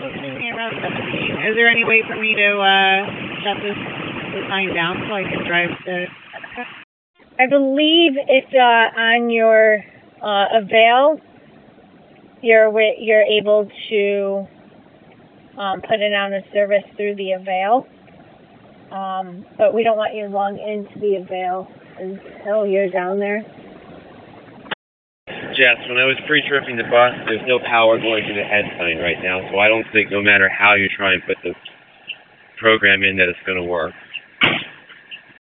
Is there any way for me to shut this sign down so I can drive the... I believe it's on your Avail. You're able to put it on a service through the Avail. But we don't want you to log into the Avail until you're down there. Jess, when I was pre-tripping the bus, there's no power going to the head sign right now, so I don't think no matter how you try and put the program in that it's going to work.